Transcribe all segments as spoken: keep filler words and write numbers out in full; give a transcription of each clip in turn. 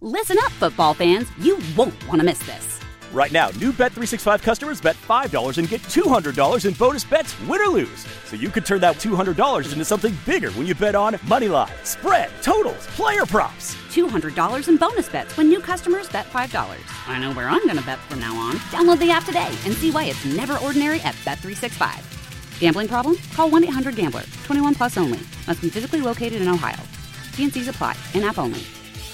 Listen up, football fans. You won't want to miss this. Right now, new Bet three sixty-five customers bet five dollars and get two hundred dollars in bonus bets, win or lose. So you could turn that two hundred dollars into something bigger when you bet on money line, spread, totals, player props. two hundred dollars in bonus bets when new customers bet five dollars. I know where I'm going to bet from now on. Download the app today and see why it's never ordinary at Bet three sixty-five. Gambling problem? Call one eight hundred gambler. twenty-one plus only. Must be physically located in Ohio. T N Cs apply. In-app only.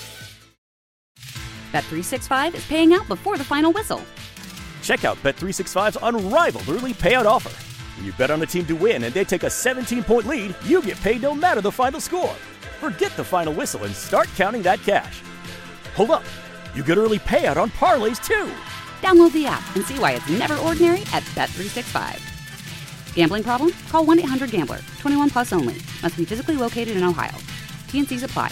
Bet three sixty-five is paying out before the final whistle. Check out Bet three sixty-five's unrivaled early payout offer. When you bet on a team to win and they take a seventeen-point lead, you get paid no matter the final score. Forget the final whistle and start counting that cash. Hold up. You get early payout on parlays, too. Download the app and see why it's never ordinary at Bet three sixty-five. Gambling problem? Call one eight hundred gambler. twenty-one plus only. Must be physically located in Ohio. T N Cs apply.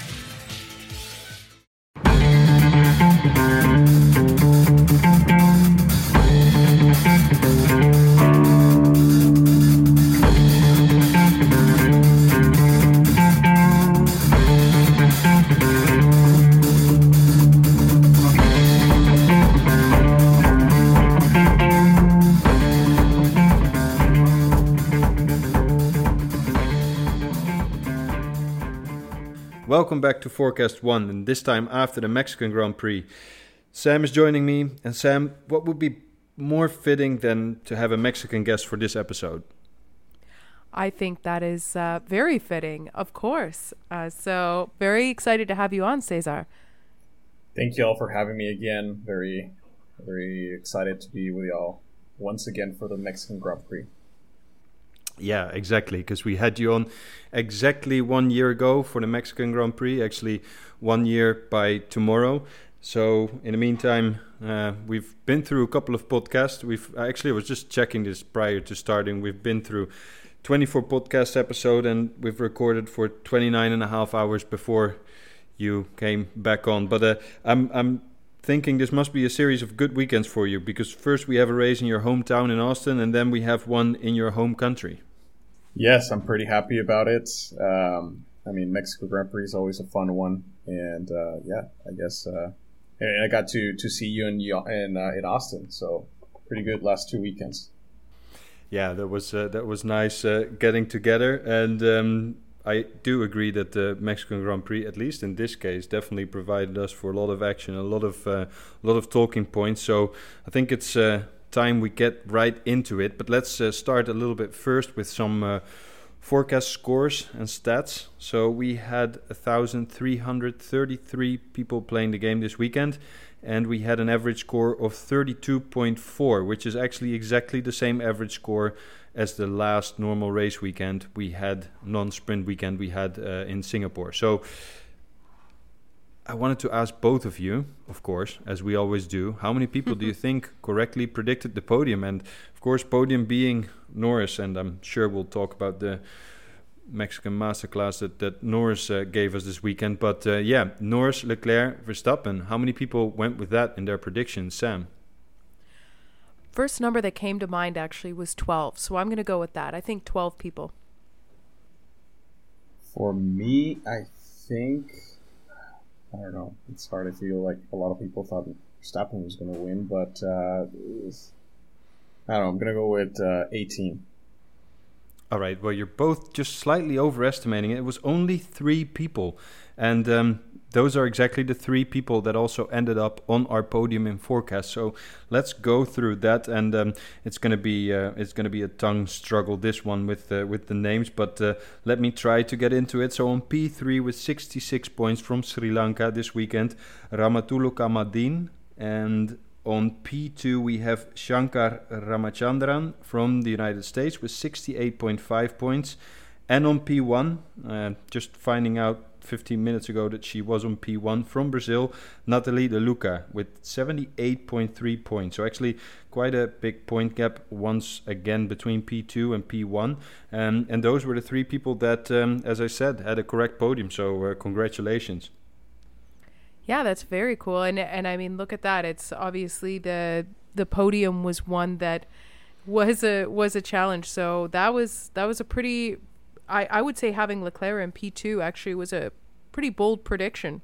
Welcome back to Forecast One, and this time after the Mexican Grand Prix. Sam is joining me, and Sam, what would be more fitting than to have a Mexican guest for this episode? I think that is uh, very fitting, of course. Uh, so very excited to have you on, Cesar. Thank you all for having me again. Very, very excited to be with y'all once again for the Mexican Grand Prix. Yeah, exactly, because we had you on exactly one year ago for the Mexican Grand Prix, actually one year by tomorrow. So in the meantime, uh, we've been through a couple of podcasts. We've actually, I was just checking this prior to starting. We've been through twenty-four podcast episode and we've recorded for twenty-nine and a half hours before you came back on. But uh, I'm I'm thinking this must be a series of good weekends for you, because first we have a race in your hometown in Austin, and then we have one in your home country. Yes, I'm pretty happy about it. Um, I mean, Mexico Grand Prix is always a fun one, and uh, yeah, I guess uh, and I got to, to see you in in, uh, in Austin, so pretty good last two weekends. Yeah, that was uh, that was nice uh, getting together, and um, I do agree that the Mexican Grand Prix, at least in this case, definitely provided us for a lot of action, a lot of uh, a lot of talking points. So I think it's Uh, time we get right into it, but let's uh, start a little bit first with some uh, forecast scores and stats. So we had one thousand three hundred thirty-three people playing the game this weekend, and we had an average score of thirty-two point four, which is actually exactly the same average score as the last normal race weekend we had, non-sprint weekend we had uh, in Singapore. So I wanted to ask both of you, of course, as we always do, how many people do you think correctly predicted the podium? And of course, podium being Norris, and I'm sure we'll talk about the Mexican masterclass that, that Norris uh, gave us this weekend. But uh, yeah, Norris, Leclerc, Verstappen, how many people went with that in their predictions? Sam? First number that came to mind actually was twelve, so I'm going to go with that. I think twelve people. For me, I think... I don't know. It's hard to feel like a lot of people thought Verstappen was going to win, but uh, was, I don't know. I'm going to go with uh, eighteen. All right. Well, you're both just slightly overestimating it. It was only three people. And um, those are exactly the three people that also ended up on our podium in forecast. So let's go through that. And um, it's going to be uh, it's going to be a tongue struggle, this one, with uh, with the names. But uh, let me try to get into it. So on P three with sixty-six points from Sri Lanka this weekend, Ramatulu Kamadin. And on P two, we have Shankar Ramachandran from the United States with sixty-eight point five points. And on P one, uh, just finding out fifteen minutes ago that she was on P one from Brazil, Nathalie De Luca with seventy-eight point three points. So actually quite a big point gap once again between P two and P one. Um, and those were the three people that, um, as I said, had a correct podium. So uh, congratulations. Yeah, that's very cool. And and I mean, look at that. It's obviously the the podium was one that was a was a challenge. So that was that was a pretty, I, I would say having Leclerc in P two actually was a pretty bold prediction.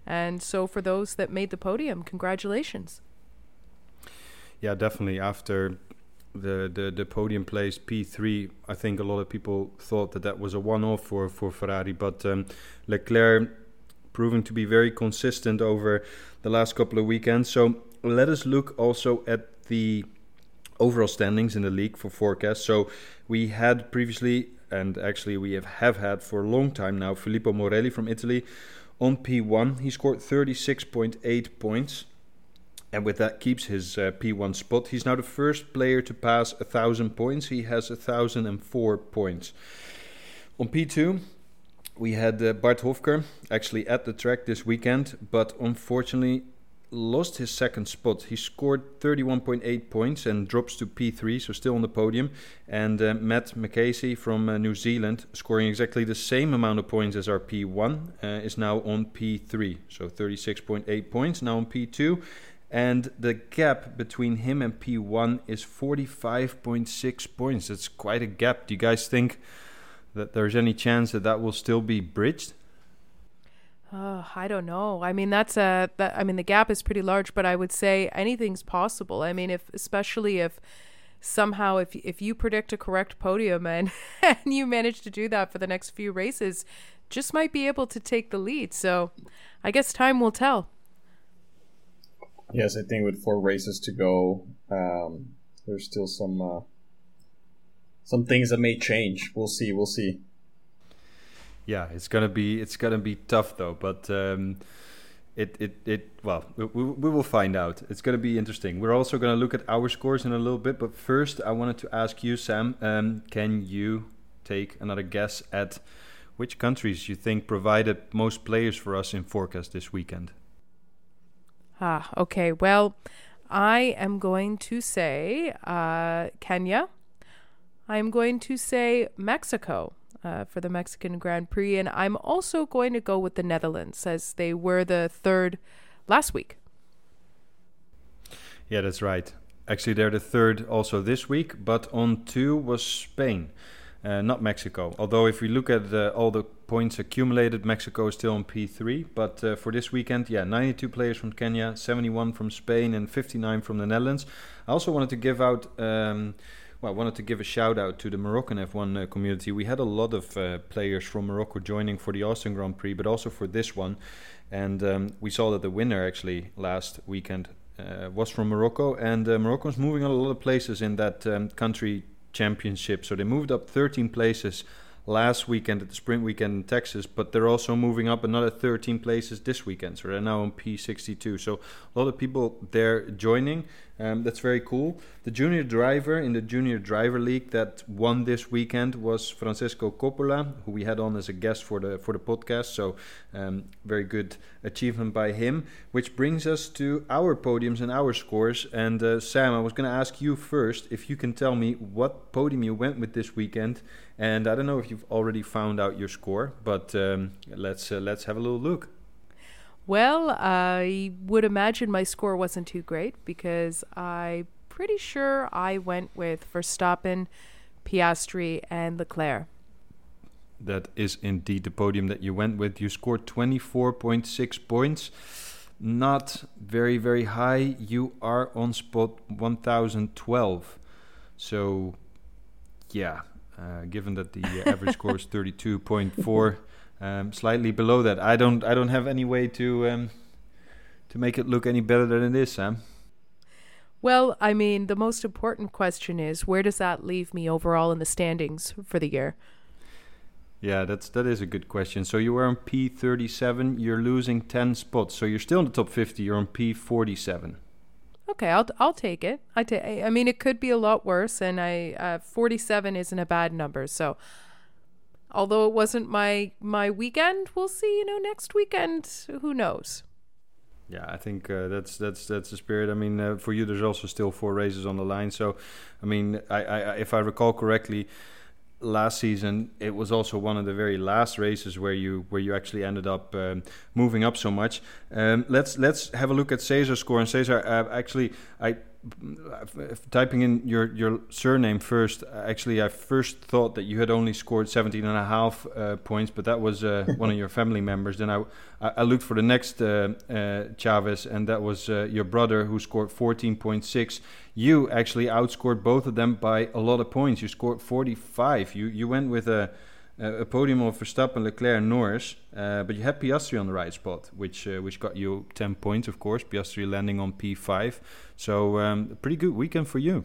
And so for those that made the podium, congratulations. Yeah, definitely. After the, the, the podium place P three, I think a lot of people thought that that was a one-off for, for Ferrari, but um, Leclerc proving to be very consistent over the last couple of weekends. So let us look also at the overall standings in the league for forecast. So we had previously, and actually we have, have had for a long time now, Filippo Morelli from Italy on P one. He scored thirty-six point eight points. And with that keeps his uh, P one spot. He's now the first player to pass one thousand points. He has one thousand four points. On P two, we had uh, Bart Hofker actually at the track this weekend, but unfortunately lost his second spot. He scored thirty-one point eight points and drops to P three, so still on the podium. And uh, Matt McCasey from uh, New Zealand, scoring exactly the same amount of points as our P one, uh, is now on P three. So thirty-six point eight points, now on P two. And the gap between him and P one is forty-five point six points. That's quite a gap. Do you guys think that there's any chance that that will still be bridged? Uh, I don't know. I mean, that's a. That, I mean, the gap is pretty large, but I would say anything's possible. I mean, if especially if somehow if if you predict a correct podium and and you manage to do that for the next few races, just might be able to take the lead. So, I guess time will tell. Yes, I think with four races to go, um, there's still some uh, some things that may change. We'll see. We'll see. Yeah, it's gonna be it's gonna be tough though. But um, it it it well, we, we will find out. It's gonna be interesting. We're also gonna look at our scores in a little bit. But first, I wanted to ask you, Sam. Um, can you take another guess at which countries you think provided most players for us in forecast this weekend? Ah, okay. Well, I am going to say uh, Kenya. I'm going to say Mexico uh, for the Mexican Grand Prix. And I'm also going to go with the Netherlands, as they were the third last week. Yeah, that's right. Actually, they're the third also this week. But on two was Spain, uh, not Mexico. Although if we look at uh, all the points accumulated, Mexico is still on P three, but uh, for this weekend, yeah, ninety-two players from Kenya, seventy-one from Spain, and fifty-nine from the Netherlands. I also wanted to give out, um, well, I wanted to give a shout out to the Moroccan F one uh, community. We had a lot of uh, players from Morocco joining for the Austin Grand Prix, but also for this one, and um, we saw that the winner actually last weekend uh, was from Morocco, and uh, Morocco is moving on a lot of places in that um, country championship. So they moved up thirteen places last weekend at the sprint weekend in Texas, but they're also moving up another thirteen places this weekend, so they're now on P sixty-two. So a lot of people there joining. Um, that's very cool. The junior driver in the Junior Driver League that won this weekend was Francesco Coppola, who we had on as a guest for the for the podcast. So um, very good achievement by him, which brings us to our podiums and our scores. And uh, Sam, I was going to ask you first if you can tell me what podium you went with this weekend. And I don't know if you've already found out your score, but um, let's uh, let's have a little look. Well, I would imagine my score wasn't too great because I'm pretty sure I went with Verstappen, Piastri, and Leclerc. That is indeed the podium that you went with. You scored twenty-four point six points. Not very, very high. You are on spot one thousand twelve. So, yeah, uh, given that the uh, average score is thirty-two point four, um, slightly below that. I don't, I don't have any way to um, to make it look any better than it is, Sam. Well, I mean, the most important question is, where does that leave me overall in the standings for the year? Yeah, that's that is a good question. So you were on P thirty-seven. You're losing ten spots. So you're still in the top fifty. You're on P forty-seven. Okay, I'll I'll take it. I ta- I mean, it could be a lot worse, and I uh, forty-seven isn't a bad number. So, although it wasn't my my weekend, we'll see. You know, next weekend, who knows? Yeah, I think uh, that's that's that's the spirit. I mean, uh, for you, there's also still four races on the line. So, I mean, I, I if I recall correctly, last season it was also one of the very last races where you where you actually ended up um, moving up so much. Um, let's let's have a look at Cesar's score. And Cesar, uh, actually, I f- typing in your, your surname first, actually, I first thought that you had only scored seventeen and a half uh, points, but that was uh, one of your family members. Then I, I looked for the next uh, uh, Chavez, and that was uh, your brother, who scored fourteen point six. You actually outscored both of them by a lot of points. You scored forty-five. You you went with a a podium of Verstappen, Leclerc, and Norris, uh, but you had Piastri on the right spot, which uh, which got you ten points, of course. Piastri landing on P five, so um, a pretty good weekend for you.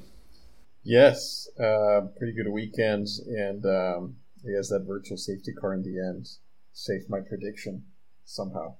Yes, uh, pretty good weekend, and um, I guess that virtual safety car in the end saved my prediction somehow.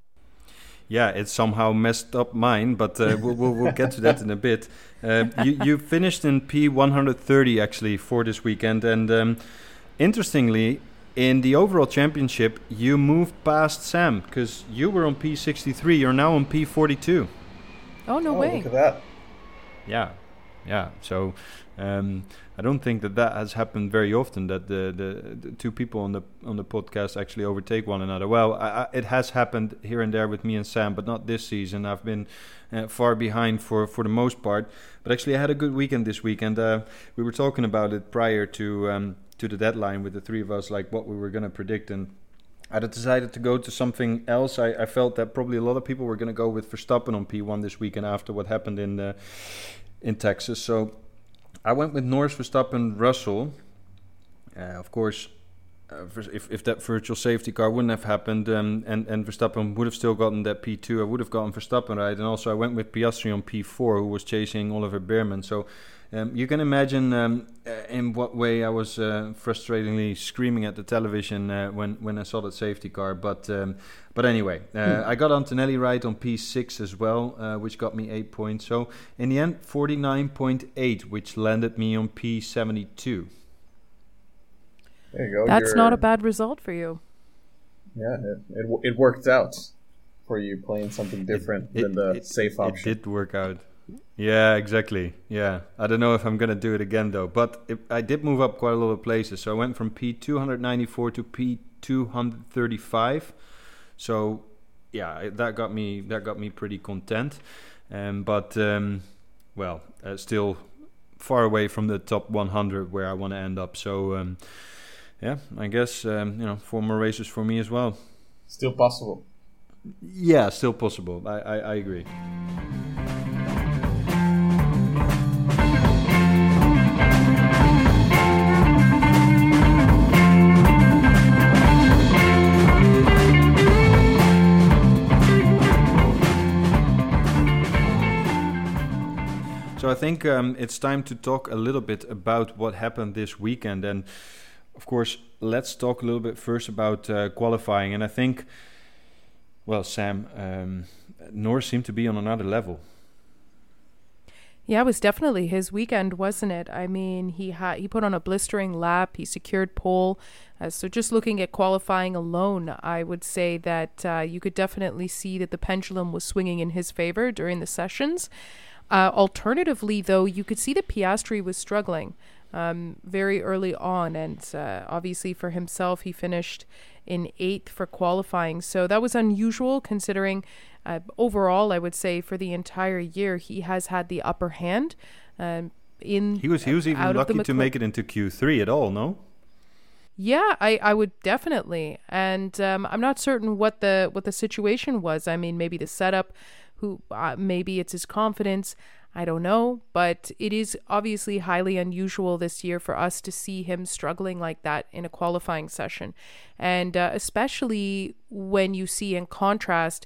Yeah, it somehow messed up mine, but uh, we'll, we'll we'll get to that in a bit. Uh, you you finished in P one thirty actually for this weekend, and um, interestingly, in the overall championship, you moved past Sam, because you were on P sixty-three. You're now on P forty-two. Oh, no oh, way. Look at that. Yeah, yeah. So um, I don't think that that has happened very often, that the, the, the two people on the on the podcast actually overtake one another. Well, I, I, it has happened here and there with me and Sam, but not this season. I've been uh, far behind for, for the most part. But actually, I had a good weekend this weekend. Uh, we were talking about it prior to um, to the deadline with the three of us, like what we were going to predict, and I decided to go to something else. I, I felt that probably a lot of people were going to go with Verstappen on P one this weekend after what happened in uh, in Texas. So I went with Norris, Verstappen, Russell. Uh, of course, uh, if if that virtual safety car wouldn't have happened, um, and and Verstappen would have still gotten that P two, I would have gotten Verstappen right. And also I went with Piastri on P four, who was chasing Oliver Bearman. So Um, you can imagine um, uh, in what way I was uh, frustratingly screaming at the television uh, when, when I saw that safety car. But um, but anyway, uh, mm. I got Antonelli right on P six as well, uh, which got me eight points. So in the end, forty-nine point eight, which landed me on P seventy-two. There you go. That's You're, not a bad result for you. Yeah, it, it, it worked out for you playing something different it, than the it, safe option. It did work out. Yeah, exactly. Yeah, I don't know if I'm going to do it again, though. But it, I did move up quite a lot of places. So I went from P two ninety-four to P two thirty-five. So yeah, that got me that got me pretty content. Um, but um, well, uh, still far away from the top one hundred where I want to end up. So um, yeah, I guess um, you know, four more races for me as well. Still possible. Yeah, still possible. I I, I agree. So I think um, it's time to talk a little bit about what happened this weekend. And of course, let's talk a little bit first about uh, qualifying. And I think, well, Sam, um, Norris seemed to be on another level. Yeah, it was definitely his weekend, wasn't it? I mean, he had he put on a blistering lap. He secured pole. Uh, so just looking at qualifying alone, I would say that uh, you could definitely see that the pendulum was swinging in his favor during the sessions. Uh, alternatively, though, you could see that Piastri was struggling um, very early on. And uh, obviously for himself, he finished in eighth for qualifying. So that was unusual considering uh, overall, I would say for the entire year, he has had the upper hand. Um, in He was he was even lucky to make it into Q three at all, no? Yeah, I, I would definitely. And um, I'm not certain what the what the situation was. I mean, maybe the setup, who uh, maybe it's his confidence. I don't know. But it is obviously highly unusual this year for us to see him struggling like that in a qualifying session. And uh, especially when you see in contrast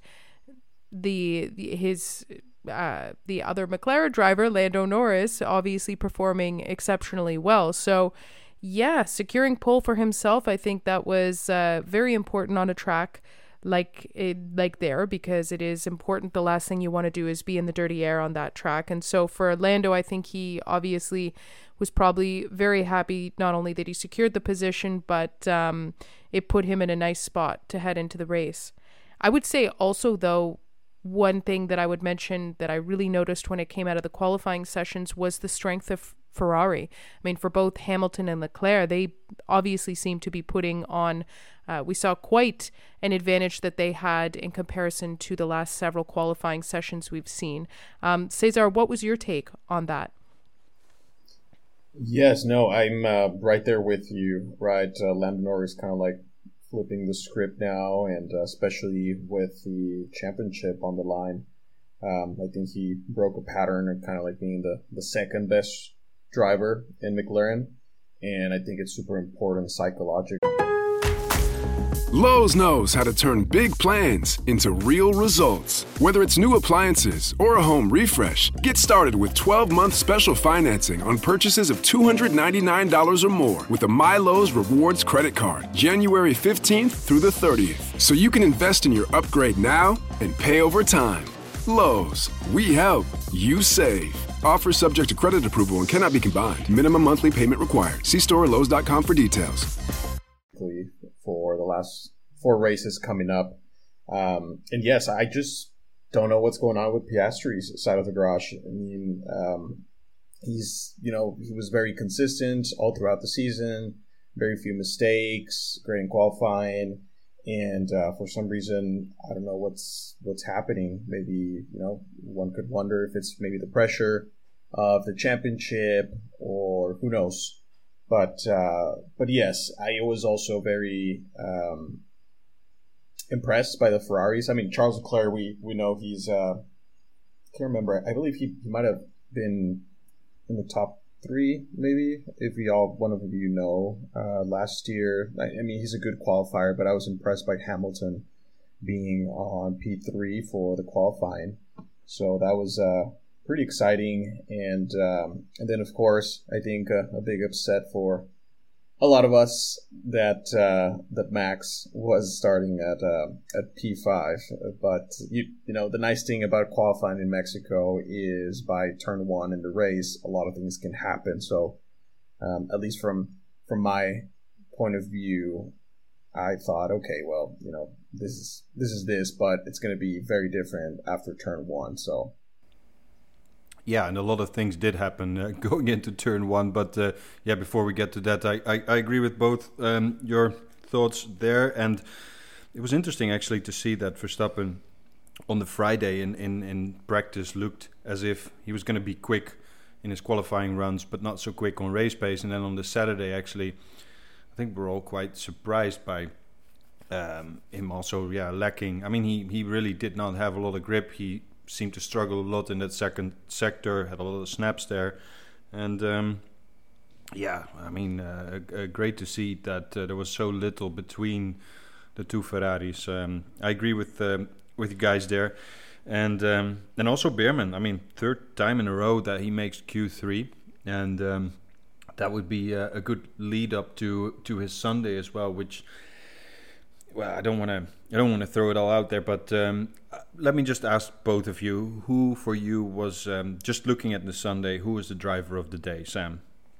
the, the his... Uh, the other McLaren driver, Lando Norris, obviously performing exceptionally well. So, yeah, securing pole for himself, I think that was uh, very important on a track like it, like there, because it is important. The last thing you want to do is be in the dirty air on that track. And so for Lando, I think he obviously was probably very happy, not only that he secured the position, but um, it put him in a nice spot to head into the race. I would say also, though, one thing that I would mention that I really noticed when it came out of the qualifying sessions was the strength of Ferrari. I mean, for both Hamilton and Leclerc, they obviously seem to be putting on, uh, we saw quite an advantage that they had in comparison to the last several qualifying sessions we've seen. Um, Cesar, what was your take on that? Yes, no, I'm uh, right there with you, right? Uh, Lando Norris kind of like flipping the script now, and uh, especially with the championship on the line. Um, I think he broke a pattern of kind of like being the, the second best driver in McLaren, and I think it's super important psychologically. Lowe's knows how to turn big plans into real results. Whether it's new appliances or a home refresh, get started with twelve-month special financing on purchases of two hundred ninety-nine dollars or more with a MyLowe's Rewards credit card, January fifteenth through the thirtieth, so you can invest in your upgrade now and pay over time. Lowe's, we help, you save. Offer subject to credit approval and cannot be combined. Minimum monthly payment required. See store or lowes dot com for details. For the last four races coming up. Um, and yes, I just don't know what's going on with Piastri's side of the garage. I mean, um, he's, you know, he was very consistent all throughout the season, very few mistakes, great in qualifying. And uh, for some reason, I don't know what's what's happening. Maybe, you know, one could wonder if it's maybe the pressure of the championship, or who knows. But uh, but yes, I was also very um, impressed by the Ferraris. I mean, Charles Leclerc, we, we know he's, uh, I can't remember, I believe he, he might have been in the top three, maybe, if we all, one of you know, uh, last year. I, I mean, he's a good qualifier, but I was impressed by Hamilton being on P three for the qualifying. So that was uh, pretty exciting. And um, and then, of course, I think uh, a big upset for a lot of us that uh, that Max was starting at uh, at P five. But, you, you know, the nice thing about qualifying in Mexico is by turn one in the race, a lot of things can happen. So um, at least from from my point of view, I thought, okay, well, you know, this is this is this, but it's going to be very different after turn one. So. Yeah, and a lot of things did happen uh, going into turn one. But uh, yeah, before we get to that, I, I, I agree with both um, your thoughts there. And it was interesting, actually, to see that Verstappen on the Friday in, in, in practice looked as if he was going to be quick in his qualifying runs, but not so quick on race pace. And then on the Saturday, actually, I think we're all quite surprised by um, him also, yeah, lacking. I mean, he, he really did not have a lot of grip. He seemed to struggle a lot in that second sector, had a lot of snaps there. And um, yeah, I mean, uh, uh, great to see that uh, there was so little between the two Ferraris. Um, I agree with um, with you guys there. And um, and also Behrman, I mean, third time in a row that he makes Q three. And um, that would be a, a good lead up to, to his Sunday as well, which... Well, I don't want to. I don't want to throw it all out there, but um, let me just ask both of you: who for you was um, just looking at the Sunday? Who was the driver of the day, Sam?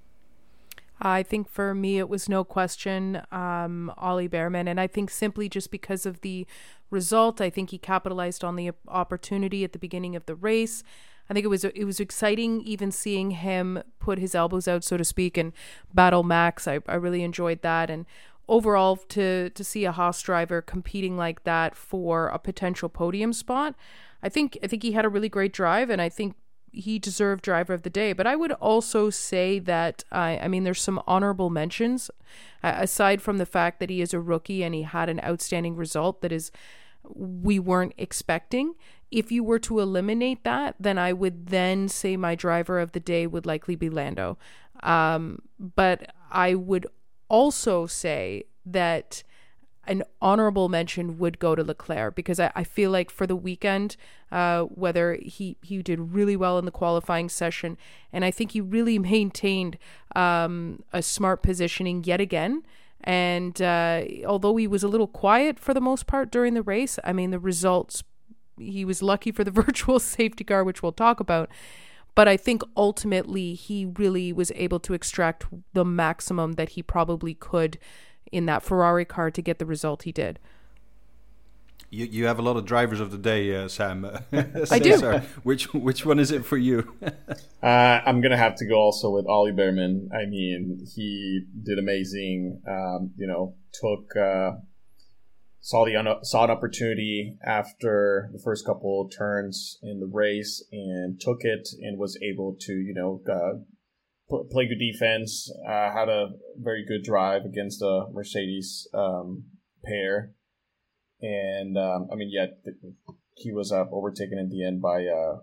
I think for me, it was no question um, Ollie Behrman, and I think simply just because of the result, I think he capitalized on the opportunity at the beginning of the race. I think it was it was exciting even seeing him put his elbows out, so to speak, and battle Max. I I really enjoyed that. And overall, to to see a Haas driver competing like that for a potential podium spot, I think I think he had a really great drive, and I think he deserved driver of the day. But I would also say that I I mean there's some honorable mentions uh, aside from the fact that he is a rookie and he had an outstanding result that is we weren't expecting. If you were to eliminate that, then I would then say my driver of the day would likely be Lando. Um, but I would also say that an honorable mention would go to Leclerc, because I, I feel like for the weekend, uh, whether he, he did really well in the qualifying session, and I think he really maintained um, a smart positioning yet again. And uh, although he was a little quiet for the most part during the race, I mean, the results, he was lucky for the virtual safety car, which we'll talk about. But I think ultimately he really was able to extract the maximum that he probably could in that Ferrari car to get the result he did. You you have a lot of drivers of the day, uh, Sam. I do. Which which one is it for you? uh, I'm gonna have to go also with Ollie Bearman. I mean, he did amazing. Um, you know, took uh, saw the un- saw an opportunity after the first couple of turns in the race and took it and was able to you know uh, p- play good defense. Uh, had a very good drive against a Mercedes um, pair. And, um, I mean, yeah, he was uh, overtaken in the end by, uh,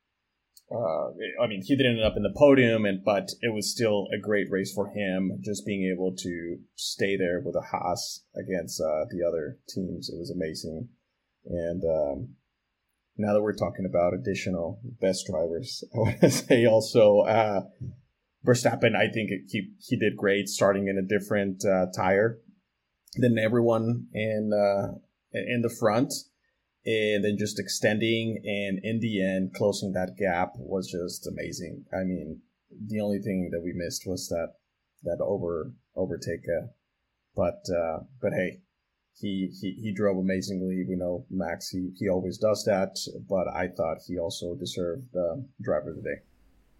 uh, I mean, he didn't end up in the podium, and but it was still a great race for him, just being able to stay there with a Haas against uh, the other teams. It was amazing. And um, now that we're talking about additional best drivers, I want to say also uh, Verstappen, I think it, he, he did great starting in a different uh, tire than everyone in uh in the front, and then just extending, and in the end closing that gap was just amazing. I mean, the only thing that we missed was that that over overtake, uh, but uh, but hey, he, he he drove amazingly. We know Max, he he always does that, but I thought he also deserved the driver of the day.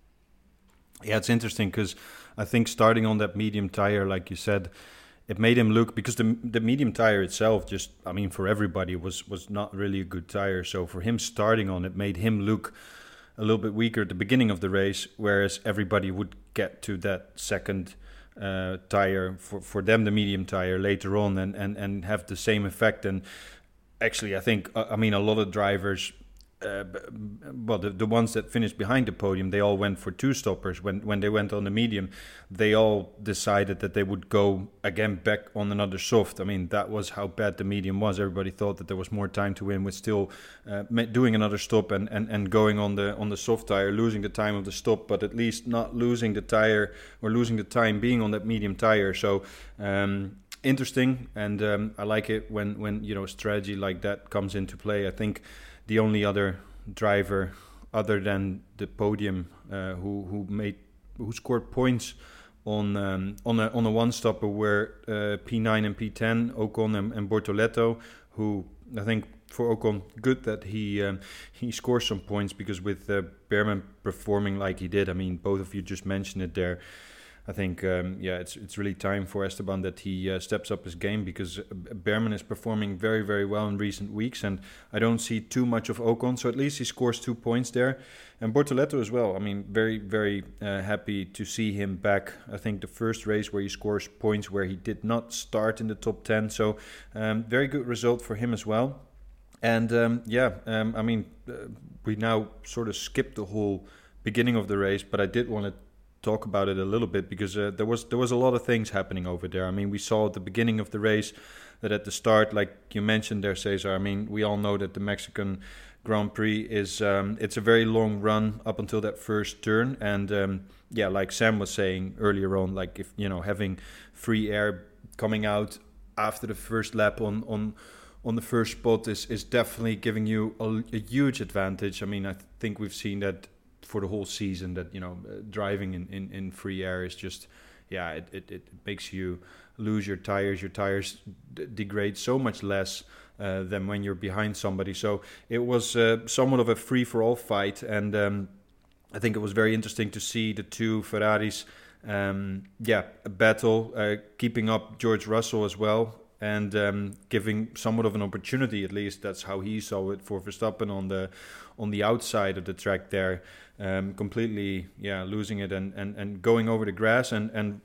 Yeah, it's interesting because I think starting on that medium tire, like you said, it made him look, because the the medium tire itself, just, I mean, for everybody was was not really a good tire. So for him starting on it made him look a little bit weaker at the beginning of the race, whereas everybody would get to that second uh, tire, for, for them the medium tire later on, and, and, and have the same effect. And actually, I think, I mean, a lot of drivers, Uh, well, the, the ones that finished behind the podium, they all went for two stoppers. When when they went on the medium, they all decided that they would go again back on another soft. I mean, that was how bad the medium was. Everybody thought that there was more time to win with still uh, doing another stop and, and, and going on the on the soft tire, losing the time of the stop, but at least not losing the tire or losing the time being on that medium tire. So um, interesting, and um, I like it when when you know strategy like that comes into play. I think the only other driver other than the podium uh, who who made who scored points on um, on a on a one stopper were uh, P nine and P ten, Ocon and, and Bortoleto, who I think for Ocon good that he um, he scores some points, because with uh, Bearman performing like he did, I mean, both of you just mentioned it there. I think, um, yeah, it's it's really time for Esteban that he uh, steps up his game, because Bearman is performing very, very well in recent weeks, and I don't see too much of Ocon, so at least he scores two points there. And Bortoleto as well. I mean, very, very uh, happy to see him back. I think the first race where he scores points where he did not start in the top ten, so um, very good result for him as well. And um, yeah, um, I mean, uh, we now sort of skipped the whole beginning of the race, but I did want to talk about it a little bit, because uh, there was there was a lot of things happening over there. I mean, we saw at the beginning of the race that at the start, like you mentioned there, Cesar, I mean, we all know that the Mexican Grand Prix is um, it's a very long run up until that first turn, and um, yeah, like Sam was saying earlier on, like, if you know, having free air coming out after the first lap on on on the first spot is is definitely giving you a, a huge advantage. I mean, I think we've seen that for the whole season, that, you know, uh, driving in, in, in free air is just, yeah, it, it, it makes you lose your tires. Your tires d- degrade so much less uh, than when you're behind somebody. So it was uh, somewhat of a free-for-all fight, and um, I think it was very interesting to see the two Ferraris, um, yeah, battle, uh, keeping up George Russell as well, and um, giving somewhat of an opportunity, at least that's how he saw it, for Verstappen on the on the outside of the track there, um, completely yeah losing it and, and, and going over the grass, and, and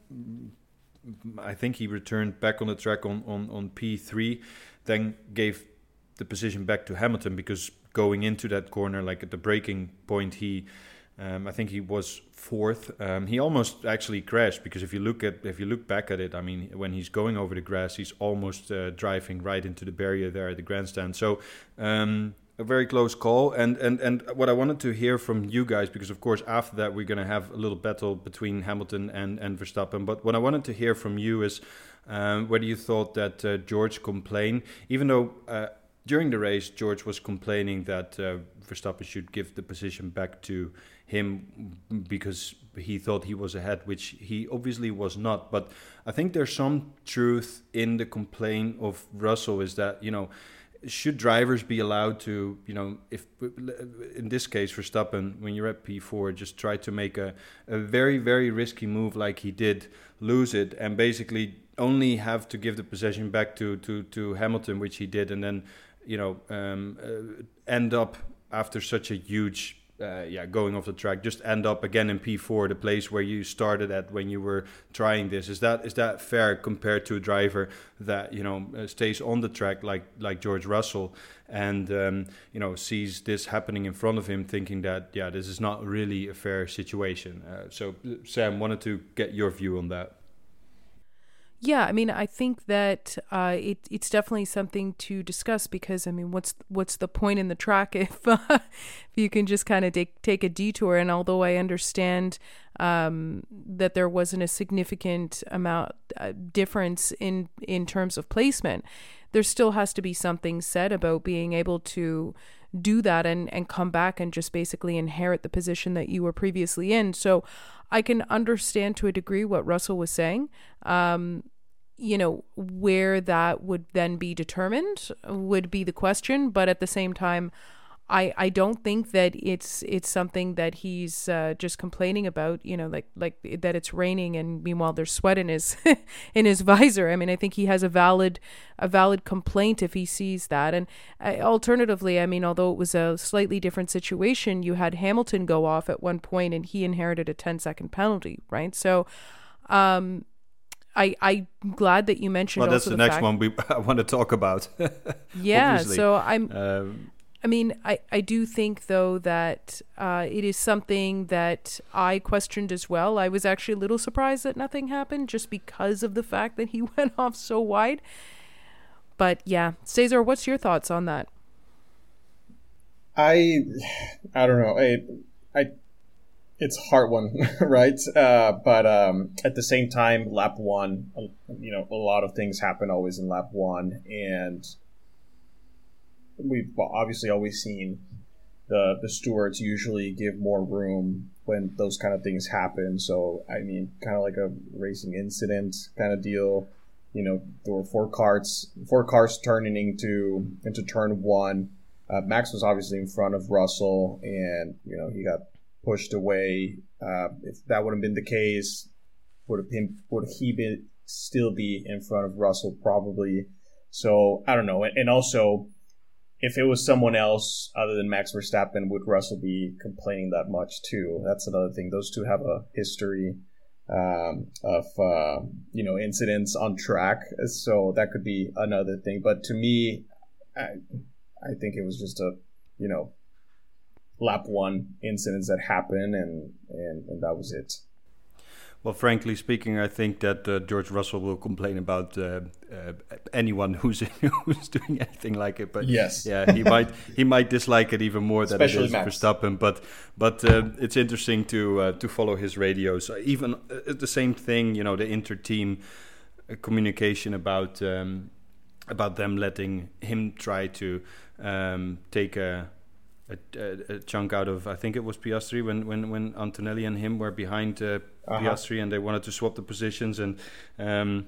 I think he returned back on the track on, on, on P three, then gave the position back to Hamilton, because going into that corner, like at the braking point, he Um, I think he was fourth. Um, he almost actually crashed, because if you look at if you look back at it, I mean, when he's going over the grass, he's almost uh, driving right into the barrier there at the grandstand. So um, a very close call. And, and and what I wanted to hear from you guys, because of course after that we're going to have a little battle between Hamilton and, and Verstappen. But what I wanted to hear from you is um, whether you thought that uh, George complained, even though uh, during the race George was complaining that uh, Verstappen should give the position back to him because he thought he was ahead, which he obviously was not. But I think there's some truth in the complaint of Russell, is that, you know, should drivers be allowed to, you know, if in this case Verstappen, when you're at P four, just try to make a, a very, very risky move like he did, lose it, and basically only have to give the possession back to, to, to Hamilton, which he did, and then, you know, um, uh, end up after such a huge Uh, yeah, going off the track, just end up again in P four, the place where you started at when you were trying this. Is that is that fair compared to a driver that, you know, uh, stays on the track like like George Russell and um, you know, sees this happening in front of him, thinking that yeah, this is not really a fair situation? Uh, so Sam, wanted to get your view on that. Yeah, I mean, I think that uh, it, it's definitely something to discuss because, I mean, what's what's the point in the track if, uh, if you can just kind of take, take a detour? And although I understand um, that there wasn't a significant amount uh, difference in, in terms of placement, there still has to be something said about being able to do that and, and come back and just basically inherit the position that you were previously in. So I can understand to a degree what Russell was saying. Um, you know, where that would then be determined would be the question. But at the same time, I, I don't think that it's it's something that he's uh, just complaining about, you know, like like that it's raining and meanwhile there's sweat in his in his visor. I mean, I think he has a valid a valid complaint if he sees that. And uh, alternatively, I mean, although it was a slightly different situation, you had Hamilton go off at one point and he inherited a ten second penalty, right? So um I, I'm glad that you mentioned. Well, that's also the, the next fact, one we I want to talk about. yeah, Obviously. so I'm. Um, I mean, I, I do think though that uh, it is something that I questioned as well. I was actually a little surprised that nothing happened, just because of the fact that he went off so wide. But yeah, Cesar, what's your thoughts on that? I I don't know. I I. It's a hard one, right? Uh, but um, at the same time, lap one, you know, a lot of things happen always in lap one. And we've obviously always seen the, the stewards usually give more room when those kind of things happen. So, I mean, kind of like a racing incident kind of deal. You know, there were four cars, four cars turning into, into turn one. Uh, Max was obviously in front of Russell and, you know, he got pushed away. Uh, if that would have been the case, would have been, would he been still be in front of Russell? Probably. So I don't know. And also, if it was someone else other than Max Verstappen, would Russell be complaining that much too? That's another thing. Those two have a history um, of uh, you know, incidents on track, so that could be another thing. But to me, I I think it was just a, you know, lap one incidents that happened, and, and, and that was it. Well, frankly speaking, I think that uh, George Russell will complain about uh, uh, anyone who's who's doing anything like it. But yes, yeah, he might he might dislike it even more than Especially it is Max. Verstappen. But but uh, it's interesting to uh, to follow his radios. Even uh, the same thing, you know, the inter-team communication about um, about them letting him try to um, take a. A, a, a chunk out of, I think it was Piastri when, when, when Antonelli and him were behind uh, uh-huh. Piastri, and they wanted to swap the positions, and um,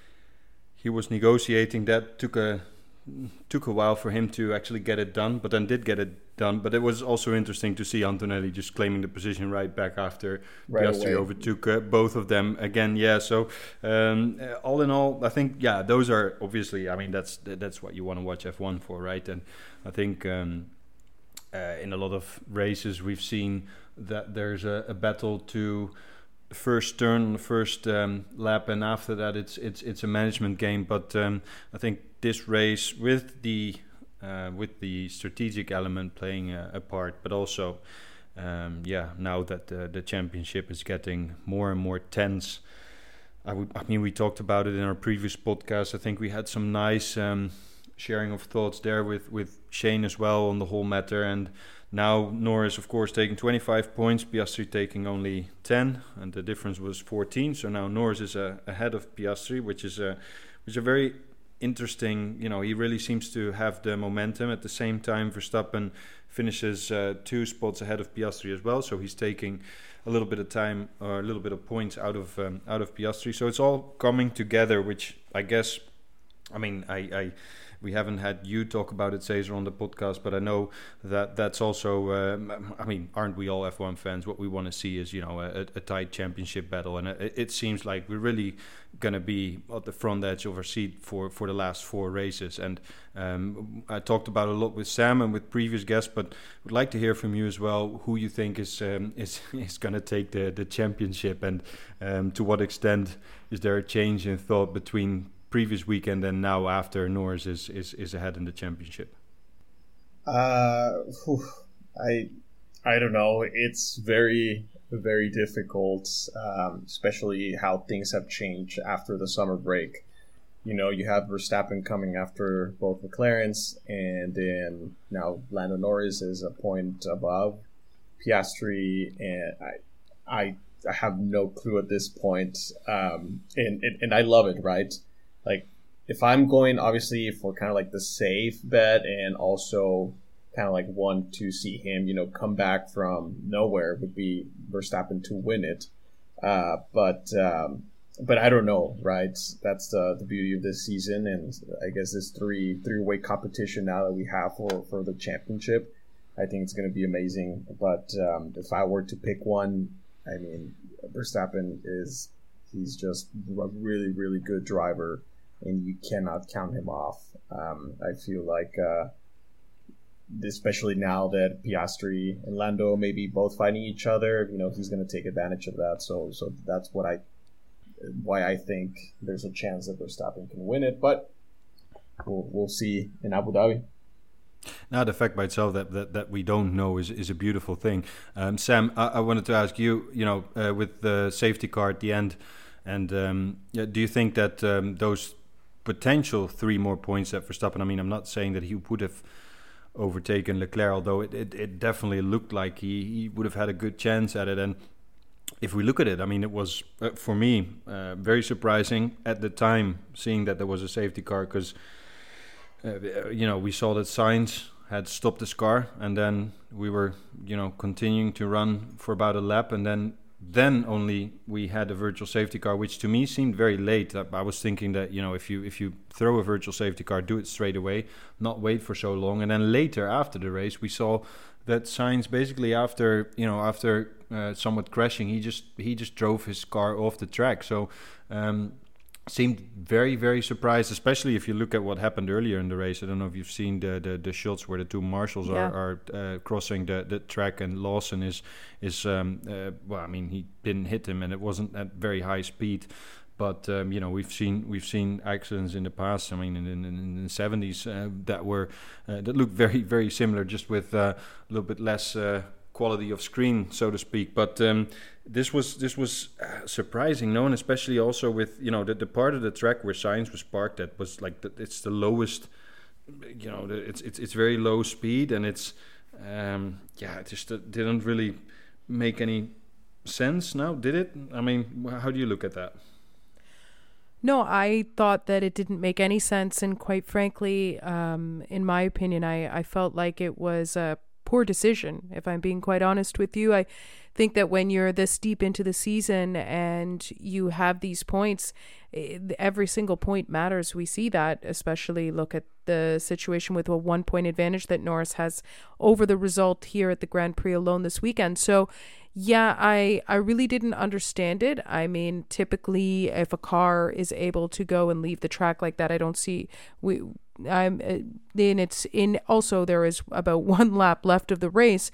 he was negotiating. That took a took a while for him to actually get it done, but then did get it done. But it was also interesting to see Antonelli just claiming the position right back after right Piastri away. overtook uh, both of them again. Yeah, so um, uh, all in all, I think yeah, those are obviously. I mean, that's that's what you want to watch F one for, right? And I think. Um, Uh, in a lot of races, we've seen that there's a, a battle to the first turn on the first um, lap, and after that, it's it's it's a management game. But um, I think this race, with the uh, with the strategic element playing a, a part, but also, um, yeah, now that the, the championship is getting more and more tense. I would, I mean, we talked about it in our previous podcast. I think we had some nice. Um, sharing of thoughts there with, with Shane as well on the whole matter. And now Norris, of course, taking twenty-five points, Piastri taking only ten, and the difference was fourteen. So now Norris is uh, ahead of Piastri, which is a which is a very interesting. You know, he really seems to have the momentum. At the same time, Verstappen finishes uh, two spots ahead of Piastri as well. So he's taking a little bit of time or a little bit of points out of um, out of Piastri. So it's all coming together, which I guess, I mean, I. I we haven't had you talk about it, Cesar, on the podcast, but I know that that's also, um, I mean, aren't we all F one fans? What we want to see is, you know, a, a tight championship battle. And it, it seems like we're really going to be at the front edge of our seat for, for the last four races. And um, I talked about it a lot with Sam and with previous guests, but would like to hear from you as well who you think is um, is, is going to take the, the championship, and um, to what extent is there a change in thought between previous weekend and now after Norris is, is, is ahead in the championship? Uh, whew, I I don't know. It's very, very difficult, um, especially how things have changed after the summer break. You know, you have Verstappen coming after both McLarens, and then now Lando Norris is a point above Piastri, and I I, I have no clue at this point. Um, and, and, and I love it, right? Like, if I'm going, obviously, for kind of like the safe bet, and also kind of like want to see him, you know, come back from nowhere, would be Verstappen to win it. Uh, but um, but I don't know, right? That's the the beauty of this season, and I guess this three three way competition now that we have for, for the championship. I think it's going to be amazing. But um, if I were to pick one, I mean, Verstappen is he's just a really really good driver, and you cannot count him off. Um, I feel like, uh, especially now that Piastri and Lando may be both fighting each other, you know, he's going to take advantage of that. So, so that's what I, why I think there's a chance that Verstappen can win it. But we'll we'll see in Abu Dhabi. Now, the fact by itself that, that, that we don't know is, is a beautiful thing. Um, Sam, I, I wanted to ask you, you know, uh, with the safety car at the end, and um, yeah, do you think that um, those potential three more points that Verstappen, I mean, I'm not saying that he would have overtaken Leclerc, although it, it, it definitely looked like he, he would have had a good chance at it. And if we look at it, I mean, it was, uh, for me, uh, very surprising at the time, seeing that there was a safety car, because, uh, you know, we saw that Sainz had stopped his car, and then we were, you know, continuing to run for about a lap, and then Then only we had a virtual safety car, which to me seemed very late. I was thinking that, you know, if you if you throw a virtual safety car, do it straight away, not wait for so long. And then later, after the race, we saw that Sainz basically after, you know, after uh, somewhat crashing, he just he just drove his car off the track. So um, seemed very, very surprised, especially if you look at what happened earlier in the race. I don't know if you've seen the the, the shots where the two marshals yeah. are, are uh, crossing the, the track, and Lawson is, is um, uh, well, I mean, he didn't hit him, and it wasn't at very high speed. But um, you know, we've seen we've seen accidents in the past. I mean, in, in, in the seventies uh, that were uh, that looked very, very similar, just with uh, a little bit less uh, quality of screen, so to speak. But um, this was this was uh, surprising, no, and especially also with, you know, the, the part of the track where Sainz was parked at was like the, it's the lowest, you know, the, it's it's it's very low speed, and it's um, yeah, it just didn't really make any sense. Now, did it? I mean, how do you look at that? No, I thought that it didn't make any sense, and quite frankly, um, in my opinion, I, I felt like it was a poor decision, if I'm being quite honest with you. I think that when you're this deep into the season and you have these points, every single point matters. We see that, especially look at the situation with a one point advantage that Norris has over the result here at the Grand Prix alone this weekend. So yeah, I, I really didn't understand it. I mean, typically if a car is able to go and leave the track like that, I don't see we I'm then it's in also there is about one lap left of the race.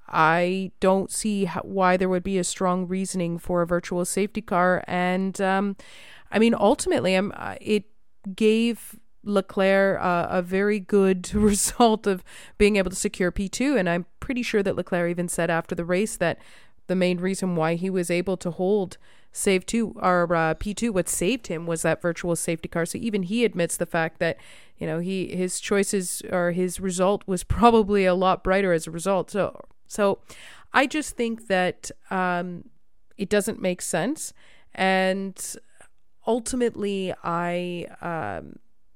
I don't see how, why there would be a strong reasoning for a virtual safety car. And um, I mean, ultimately, I'm, it gave Leclerc uh, a very good result of being able to secure P two. And I'm pretty sure that Leclerc even said after the race that the main reason why he was able to hold save two or uh, P two, what saved him was that virtual safety car. So even he admits the fact that, you know, he his choices or his result was probably a lot brighter as a result. So so I just think that um, it doesn't make sense, and ultimately I um,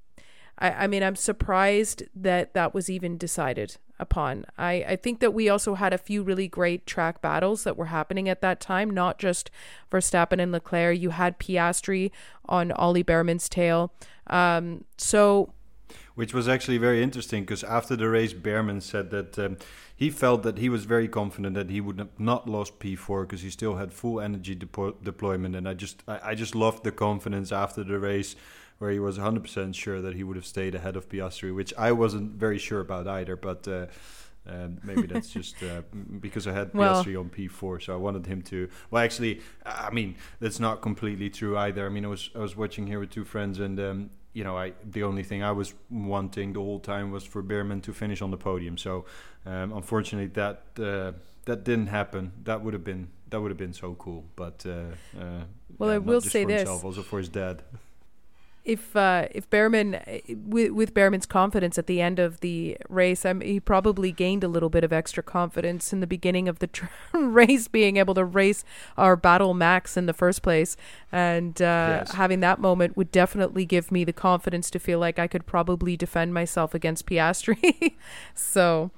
I, I mean I'm surprised that that was even decided upon. I, I think that we also had a few really great track battles that were happening at that time, not just Verstappen and Leclerc. You had Piastri on Ollie Behrman's tail. Um, so, which was actually very interesting because after the race, Bearman said that um, he felt that he was very confident that he would have not lost P four because he still had full energy depo- deployment. And I just I, I just loved the confidence after the race where he was one hundred percent sure that he would have stayed ahead of Piastri, which I wasn't very sure about either. But uh, um, maybe that's just uh, because I had well, Piastri on P four, so I wanted him to. Well, actually, I mean that's not completely true either. I mean, I was I was watching here with two friends, and um, you know, I the only thing I was wanting the whole time was for Bearman to finish on the podium. So um, unfortunately, that uh, that didn't happen. That would have been that would have been so cool. But uh, uh, well, yeah, I will not just say for this: himself, also for his dad. If uh, if Bearman, with, with Bearman's confidence at the end of the race, I mean, he probably gained a little bit of extra confidence in the beginning of the tr- race, being able to race our Battle Max in the first place, and uh, yes. having that moment would definitely give me the confidence to feel like I could probably defend myself against Piastri. So.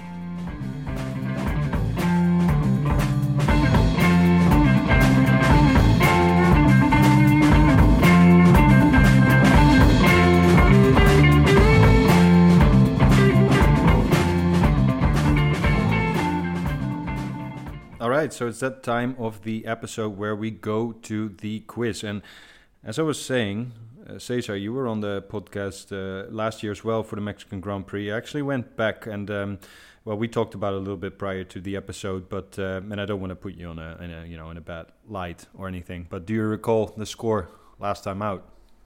All right, so it's that time of the episode where we go to the quiz. And as I was saying, uh, Cesar, you were on the podcast uh, last year as well for the Mexican Grand Prix. I actually went back and, um, well, we talked about it a little bit prior to the episode, but uh, and I don't want to put you on a, in a, you know, in a bad light or anything. But do you recall the score last time out?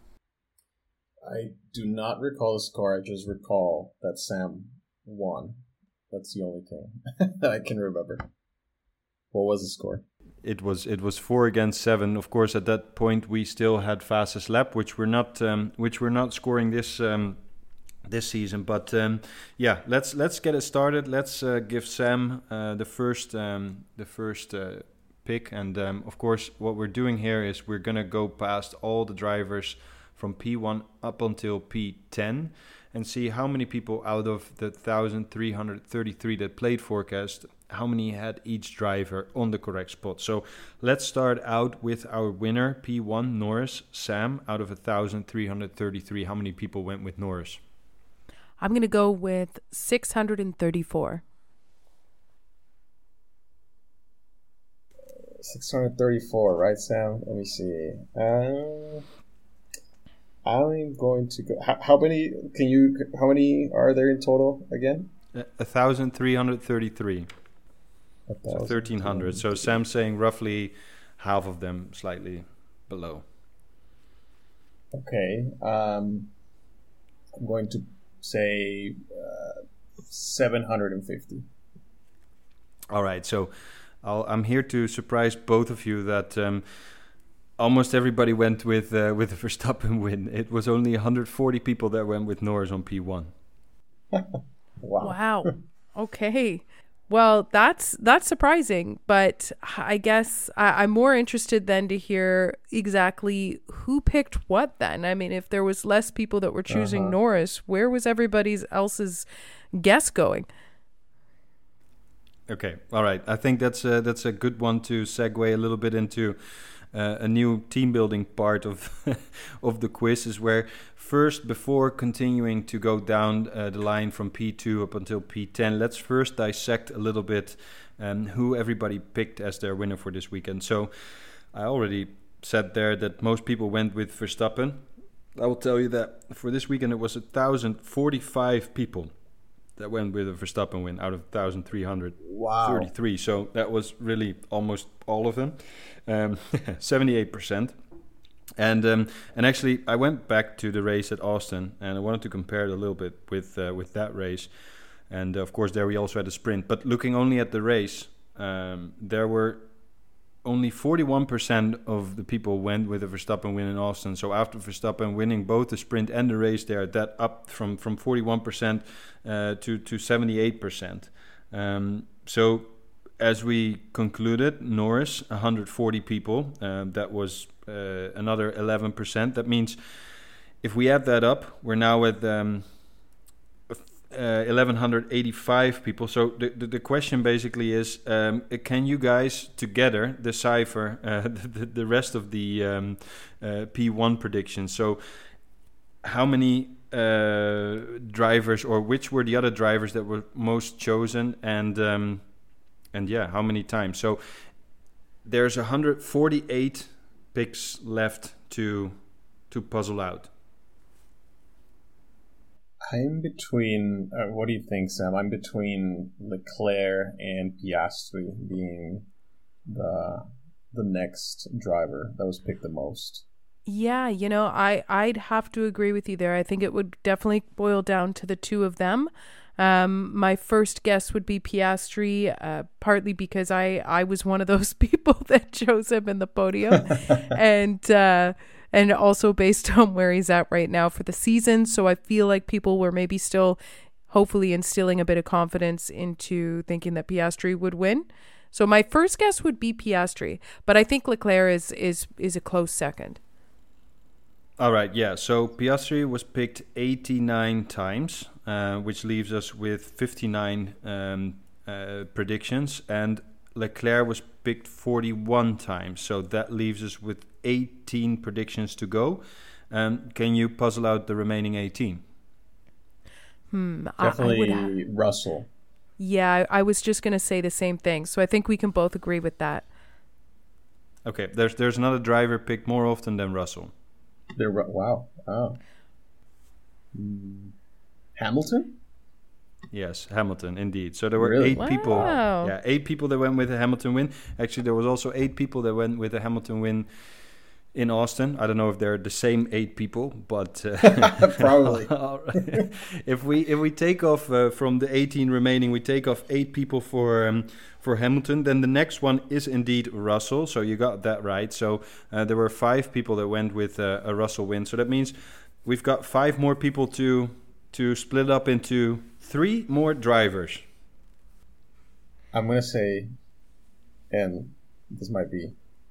I do not recall the score. I just recall that Sam won. That's the only thing that I can remember. What was the score? It was it was four against seven. Of course, at that point we still had fastest lap, which we're not um, which we're not scoring this um, this season. But um, yeah, let's let's get it started. Let's uh, give Sam uh, the first um, the first uh, pick, and um, of course, what we're doing here is we're gonna go past all the drivers from P one up until P ten. And see how many people out of the one thousand three hundred thirty-three that played Forecast, how many had each driver on the correct spot. So let's start out with our winner, P one, Norris. Sam, out of one thousand three hundred thirty-three, how many people went with Norris? I'm going to go with six hundred thirty-four. six hundred thirty-four, right, Sam? Let me see. Um... I'm going to go. How, how many can you? How many are there in total again? A thousand three hundred thirty-three. So thirteen hundred. So Sam's saying roughly half of them, slightly below. Okay. Um, I'm going to say uh, seven hundred and fifty. All right. So I'll, I'm here to surprise both of you that. Um, Almost everybody went with uh, with the Verstappen win. It was only one hundred forty people that went with Norris on P one. Wow. Wow. Okay. Well, that's that's surprising, but I guess I, I'm more interested then to hear exactly who picked what then. I mean, if there was less people that were choosing uh-huh. Norris, where was everybody else's guess going? Okay. All right. I think that's a, that's a good one to segue a little bit into Uh, a new team building part of of the quiz is where first, before continuing to go down uh, the line from P two up until P ten, let's first dissect a little bit um, who everybody picked as their winner for this weekend. So I already said there that most people went with Verstappen. I will tell you that for this weekend it was one thousand forty-five people that went with a Verstappen win out of one thousand three hundred thirty-three. Wow. So that was really almost all of them. Um, seventy-eight percent. And um, and actually, I went back to the race at Austin, and I wanted to compare it a little bit with uh, with that race. And of course, there we also had a sprint. But looking only at the race, um, there were only forty-one percent of the people went with a Verstappen win in Austin. So after Verstappen winning both the sprint and the race there, that up from, from forty-one percent uh, to, to seventy-eight percent. Um, so as we concluded, Norris, one hundred forty people, um, that was uh, another eleven percent. That means if we add that up, we're now at um, uh, eleven eighty-five people. So the, the, the question basically is, um, can you guys together decipher uh, the, the rest of the um, uh, P one predictions? So how many uh, drivers, or which were the other drivers that were most chosen, and um, and yeah, how many times? So there's one hundred forty-eight picks left to to puzzle out. I'm between. Uh, what do you think, Sam? I'm between Leclerc and Piastri being the the next driver that was picked the most. Yeah, you know, I, I'd have to agree with you there. I think it would definitely boil down to the two of them. Um, my first guess would be Piastri, uh, partly because I, I was one of those people that chose him in the podium. and uh, and also based on where he's at right now for the season. So I feel like people were maybe still hopefully instilling a bit of confidence into thinking that Piastri would win. So my first guess would be Piastri, but I think Leclerc is is is a close second. All right, yeah. So Piastri was picked eighty-nine times, uh, which leaves us with fifty-nine um, uh, predictions, and Leclerc was picked forty-one times. So that leaves us with eighteen predictions to go. Um, can you puzzle out the remaining eighteen? Hmm, Definitely I, I would, Russell. Yeah, I, I was just going to say the same thing. So I think we can both agree with that. Okay, there's there's another driver picked more often than Russell. They're, wow. Oh. Mm. Hamilton? Yes, Hamilton, indeed. So there were Really? eight Wow. people. Yeah, eight people that went with a Hamilton win. Actually, there was also eight people that went with a Hamilton win in Austin. I don't know if they're the same eight people, but uh, probably. if we if we take off uh, from the eighteen remaining, we take off eight people for um, for Hamilton. Then the next one is indeed Russell. So you got that right. So uh, there were five people that went with uh, a Russell win. So that means we've got five more people to to split up into three more drivers. I'm gonna say, and this might be,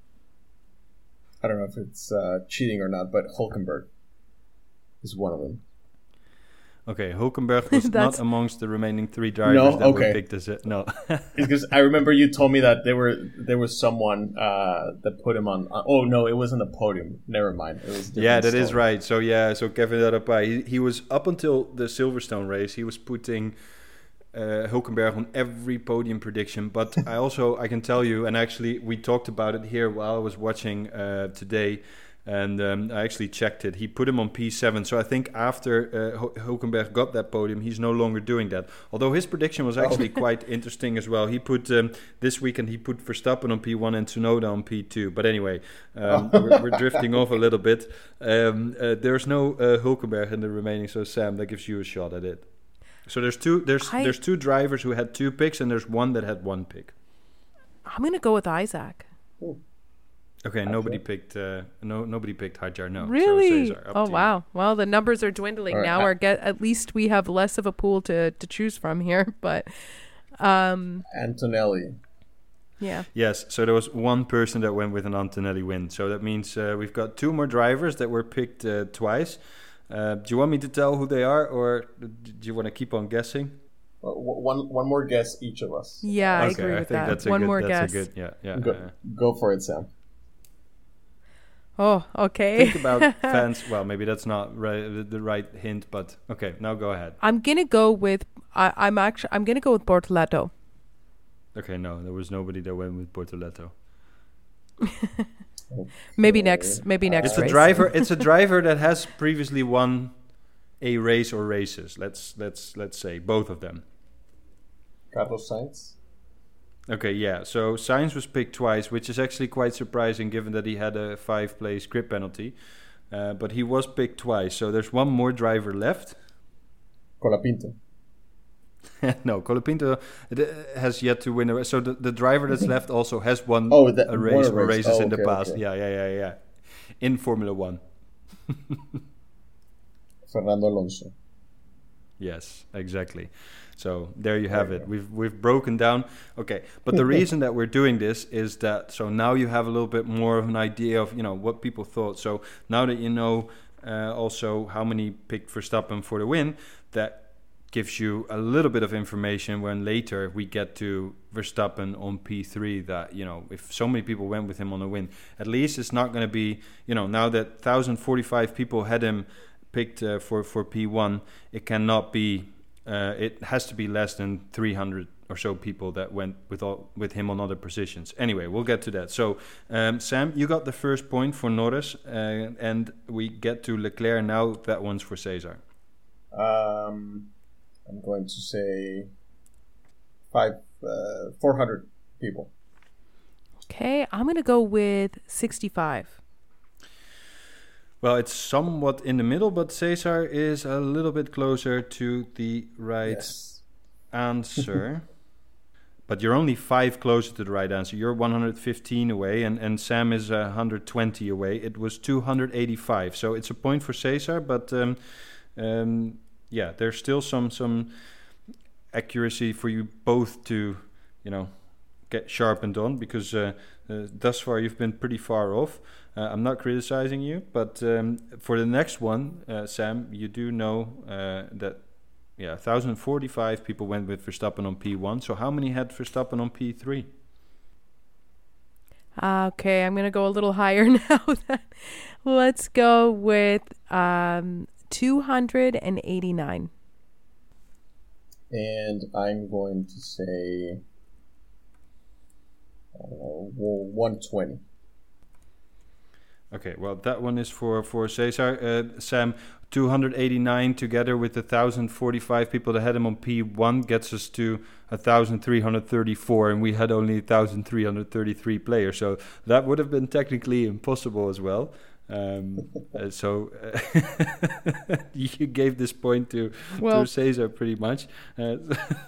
I don't know if it's uh, cheating or not, but Hulkenberg is one of them. Okay, Hulkenberg was not amongst the remaining three drivers no? that okay. were picked as it. No, because I remember you told me that there were there was someone uh, that put him on. Uh, oh no, it wasn't the podium. Never mind. It was. Yeah, that story. is right. So yeah, so Kevin Darapai, he, he was up until the Silverstone race. He was putting uh, Hulkenberg on every podium prediction. But I also I can tell you, and actually we talked about it here while I was watching uh, today. And um, I actually checked it. He put him on P seven. So I think after uh, Hulkenberg got that podium, he's no longer doing that. Although his prediction was actually oh. quite interesting as well. He put, um, this weekend, he put Verstappen on P one and Tsunoda on P two. But anyway, um, oh. we're, we're drifting off a little bit. Um, uh, there's no uh, Hulkenberg in the remaining. So Sam, that gives you a shot at it. So there's two, there's, I... there's two drivers who had two picks, and there's one that had one pick. I'm going to go with Isaac. Ooh. Okay, nobody picked. Uh, no, nobody picked Hadjar. No, really? So Cesar, oh wow! You. Well, the numbers are dwindling right, now. I, or get at least we have less of a pool to, to choose from here. But um, Antonelli. Yeah. Yes. So there was one person that went with an Antonelli win. So that means uh, we've got two more drivers that were picked uh, twice. Uh, do you want me to tell who they are, or do you want to keep on guessing? Uh, one one more guess each of us. Yeah, I okay, agree I with think that. That's a one good, more that's guess. A good, yeah, yeah. Go, uh, go for it, Sam. Oh, okay. Think about fans. Well, maybe that's not right, the right hint, but okay. Now go ahead. I'm gonna go with. I, I'm actually. I'm gonna go with Bortoleto. Okay, no, there was nobody that went with Bortoleto. maybe next. Maybe next. It's race. a driver. It's a driver that has previously won a race or races. Let's let's let's say both of them. Carlos Sainz. Okay, yeah. So Sainz was picked twice, which is actually quite surprising given that he had a five-place grid penalty. Uh, but he was picked twice. So there's one more driver left. Colapinto. No, Colapinto has yet to win a race. So the, the driver that's left also has won oh, that, a race or race. races oh, in okay, the past. Okay. Yeah, yeah, yeah, yeah. In Formula One. Fernando Alonso. Yes, exactly. So there you have it. We've we've broken down. Okay, but the reason that we're doing this is that so now you have a little bit more of an idea of you know what people thought. So now that you know uh, also how many picked Verstappen for the win, that gives you a little bit of information when later we get to Verstappen on P three. That you know if so many people went with him on a win, at least it's not going to be you know now that one thousand forty-five people had him picked uh, for for P one, it cannot be. Uh, it has to be less than three hundred or so people that went with all, with him on other positions. Anyway, we'll get to that. So, um, Sam, you got the first point for Norris, uh, and we get to Leclerc now. That one's for Cesar. Um, I'm going to say five, uh, four hundred people. Okay, I'm going to go with sixty-five. Well, it's somewhat in the middle, but Cesar is a little bit closer to the right Yes. answer. But you're only five closer to the right answer. You're one hundred fifteen away, and, and Sam is uh, one hundred twenty away. It was two hundred eighty-five. So it's a point for Cesar, but um, um, yeah, there's still some some accuracy for you both to, you know, get sharpened on, because uh, uh, thus far you've been pretty far off. Uh, I'm not criticizing you, but um, for the next one, uh, Sam, you do know uh, that yeah, one thousand forty-five people went with Verstappen on P one. So how many had Verstappen on P three? Uh, okay, I'm going to go a little higher now. Let's go with um, two hundred eighty-nine. And I'm going to say I don't know, one hundred twenty. Okay, well, that one is for, for Cesar. Uh, Sam, two hundred eighty-nine together with the one thousand forty-five people that had him on P one gets us to one thousand three hundred thirty-four, and we had only one thousand three hundred thirty-three players. So that would have been technically impossible as well. Um, uh, so uh, you gave this point to, Well, to Cesar pretty much. Uh,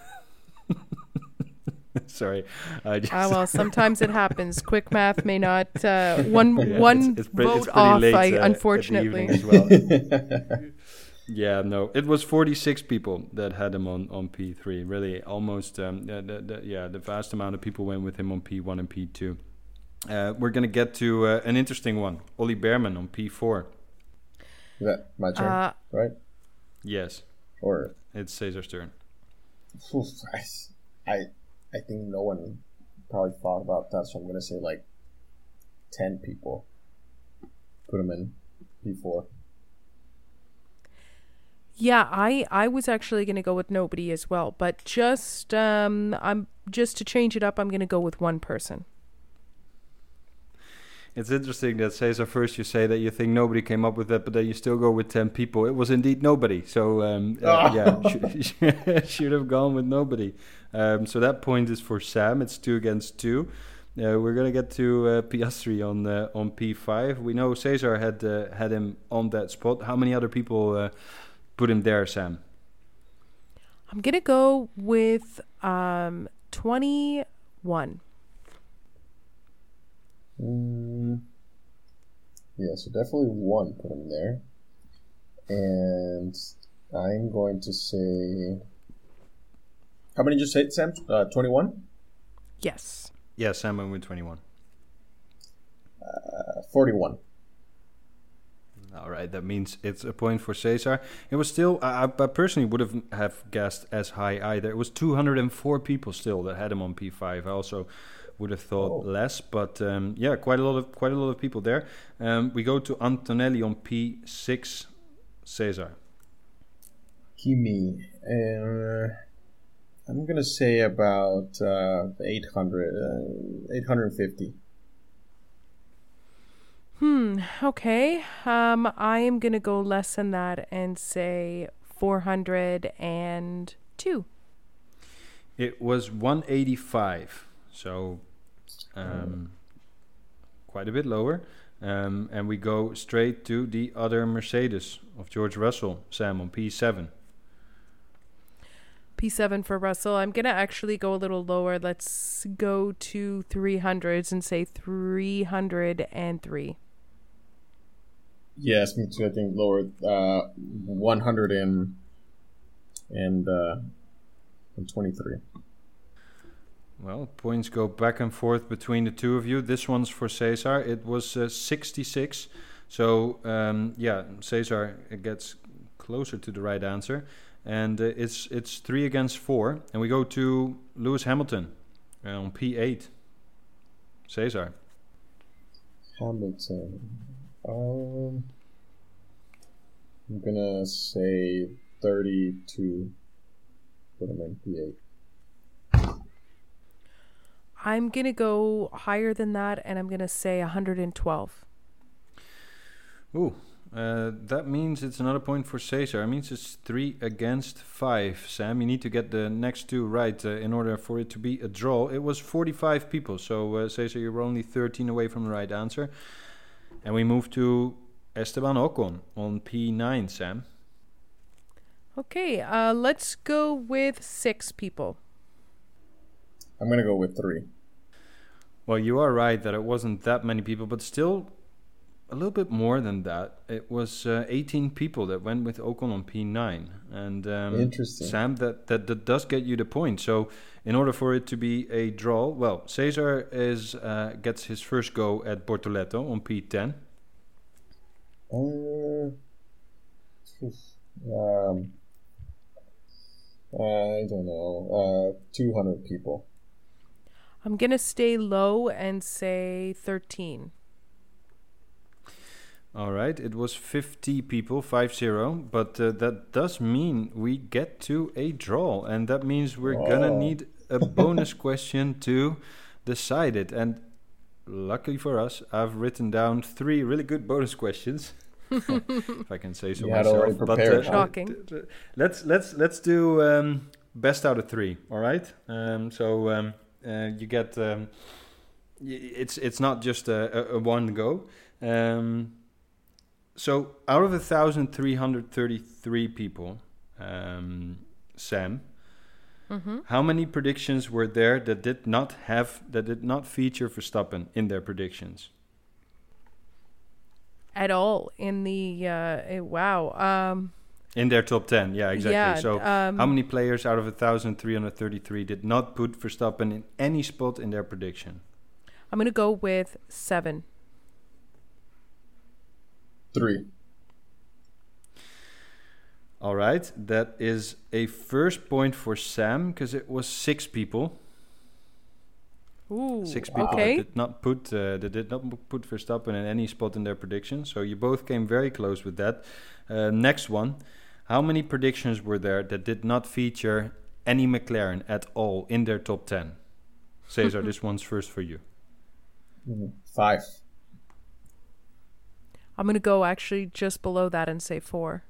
Sorry. I just Ah, well, sometimes it happens. Quick math may not. Uh, one Yeah, one it's- it's pre- vote it's pretty off. late, I uh, at the unfortunately. evening as well. Yeah, no, it was forty-six people that had him on, on P three. Really, almost. Um, the, the, the, yeah, the vast amount of people went with him on P one and P two. Uh, we're gonna get to uh, an interesting one. Ollie Behrman on P four. Is that my turn? Uh, right? Yes, Or it's Cesar's turn. oof, I, I I think no one probably thought about that, so I'm gonna say like ten people. Put them in P four. Yeah, I I was actually going to go with nobody as well, but just um I'm just to change it up, I'm going to go with one person. It's interesting that Cesar, first you say that you think nobody came up with that, but then you still go with ten people. It was indeed nobody. So, um, uh, yeah, should, should have gone with nobody. Um, so that point is for Sam. It's two against two. Uh, we're going to get to uh, Piastri on uh, on P five. We know Cesar had uh, had him on that spot. How many other people uh, put him there, Sam? I'm going to go with um twenty-one. Mm, yeah, so definitely one put him there. And I'm going to say... How many did you say, Sam? Uh, twenty-one? Yes. Yeah, Sam went with twenty-one. Uh, forty-one. All right, that means it's a point for Cesar. It was still, I, I personally would have have guessed as high either. It was two hundred four people still that had him on P five. I also would have thought Oh. less, but um, yeah, quite a lot of quite a lot of people there. Um, we go to Antonelli on P six. Cesar. Kimi. Uh, I'm going to say about uh, eight hundred, uh, eight hundred fifty. Hmm, okay. Um I am going to go less than that and say four hundred two. It was one eighty-five, so um, quite a bit lower. Um, and we go straight to the other Mercedes of George Russell, Sam, on P seven. P seven for Russell. I'm going to actually go a little lower. Let's go to three hundreds and say three hundred three. Yes, me too. I think lower, uh, one hundred and, and, uh, and twenty-three. Well, points go back and forth between the two of you. This one's for Cesar. It was uh, sixty-six. So, um, yeah, Cesar gets closer to the right answer. And uh, it's it's three against four. And we go to Lewis Hamilton uh, on P eight. Cesar. Hamilton. Um, I'm gonna say thirty-two for the men P eight. I'm going to go higher than that, and I'm going to say one hundred twelve. Ooh, uh, that means it's another point for Cesar. It means it's three against five. Sam, you need to get the next two right uh, in order for it to be a draw. It was forty-five people, so uh, Cesar, you were only thirteen away from the right answer. And we move to Esteban Ocon on P nine, Sam. Okay, uh, let's go with six people. I'm going to go with three. Well, you are right that it wasn't that many people, but still a little bit more than that. It was uh, eighteen people that went with Ocon on P nine. And um, Interesting. Sam, that, that, that does get you the point. So in order for it to be a draw, well, Cesar is uh, gets his first go at Bortoleto on P ten. Uh, um, I don't know. Uh, two hundred people. I'm going to stay low and say thirteen. All right, it was fifty people, five zero, but uh, that does mean we get to a draw, and that means we're Oh. gonna need a bonus question to decide it. And luckily for us, I've written down three really good bonus questions, if I can say so You had myself. already prepared, huh? Shocking. d- d- let's let's let's do um, best out of three. All right, um, so um, uh, you get um, y- it's it's not just a, a, a one go. Um, So out of one thousand three hundred thirty-three people, um, Sam, Mm-hmm. how many predictions were there that did not have that did not feature Verstappen in their predictions? At all in the, uh, eh, wow. Um, In their top ten, yeah, exactly. Yeah, so um, how many players out of one thousand three hundred thirty-three did not put Verstappen in any spot in their prediction? I'm going to go with seven. Three. All right, that is a first point for Sam because it was six people. Ooh, Six people okay. that did not put uh, that did not put Verstappen in any spot in their prediction. So you both came very close with that. Uh, next one, how many predictions were there that did not feature any McLaren at all in their top ten? Cesar, this one's first for you. Mhm. Five. I'm going to go actually just below that and say four.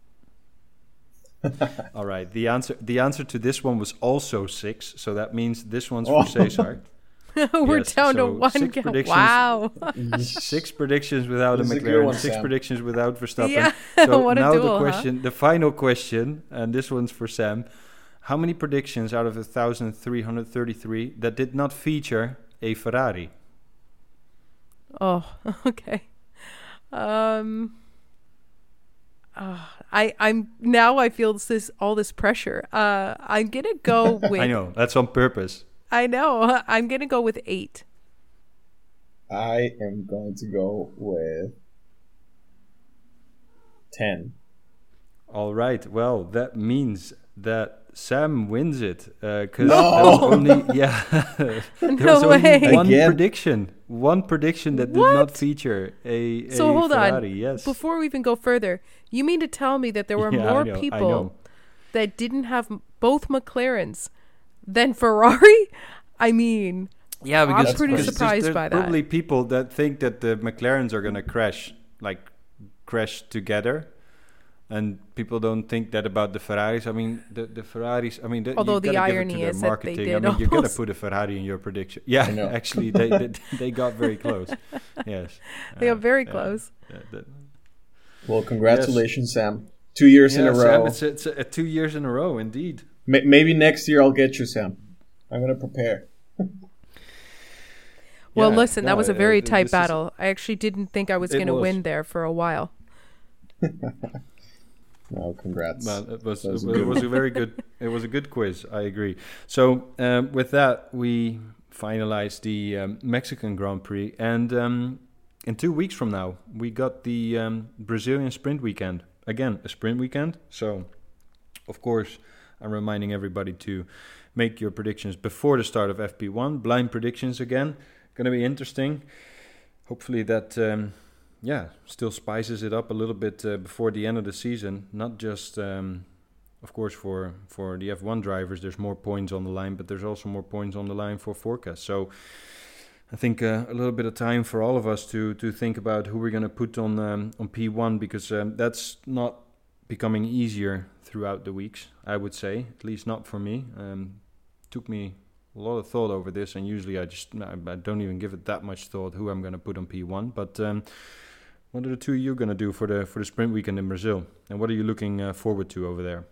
All right, the answer the answer to this one was also six. So that means this one's Oh. for Cesar. We're Yes, down so to one. six Ga- predictions. wow. Six predictions without This a is a good McLaren, one, six Sam. predictions without Verstappen. Yeah, So what a now duel, the huh? question, the final question, and this one's for Sam. How many predictions out of one thousand three hundred thirty-three that did not feature a Ferrari? Oh, okay. Um, uh, I I'm now I feel this all this pressure. Uh, I'm gonna go with. I know, that's on purpose. I know. I'm gonna go with eight. I am going to go with ten. All right, well, that means that Sam wins it. Because No! there was only, yeah, there No was only way. one Again? prediction. One prediction that did What? not feature a, a So hold Ferrari, on. yes. Before we even go further, you mean to tell me that there were Yeah, I more know, I people know. that didn't have m- both McLarens than Ferrari? I mean, Yeah, I'm because pretty there's- surprised there's by that. probably people that think that the McLarens are going to crash, like crash together, and people don't think that about the Ferraris. I mean, the, the Ferraris. I mean, the, Although you the gotta give it irony to their is that they marketing. I did mean, you're going to almost. put a Ferrari in your prediction. Yeah, I know. actually, they, they they got very close. Yes, they Uh, are very yeah, close. yeah, that- Well, congratulations, Sam. Two years in yeah, a Sam, row. it's, it's uh, two years in a row, indeed. Ma- maybe next year I'll get you, Sam. I'm going to prepare. Well, Yeah, listen, that no, was a uh, very this tight is- battle. I actually didn't think I was It going to was. win there for a while. No, congrats. Well, it was, That was it a was, good was a very good it was a good quiz. I agree. So um, with that, we finalized the um, Mexican Grand Prix, and um, in two weeks from now, we got the um, Brazilian Sprint Weekend. Again, a sprint weekend. So, of course, I'm reminding everybody to make your predictions before the start of F P one. Blind predictions again, going to be interesting. Hopefully that. Um, yeah, still spices it up a little bit uh, before the end of the season. Not just, um, of course, for, for the F one drivers, there's more points on the line, but there's also more points on the line for forecast. So I think uh, a little bit of time for all of us to to think about who we're going to put on um, on P one, because um, that's not becoming easier throughout the weeks, I would say, at least not for me. Um, took me a lot of thought over this, and usually I just I, I don't even give it that much thought who I'm going to put on P one. But um, what are the two you going to do for the for the sprint weekend in Brazil, and what are you looking uh, forward to over there?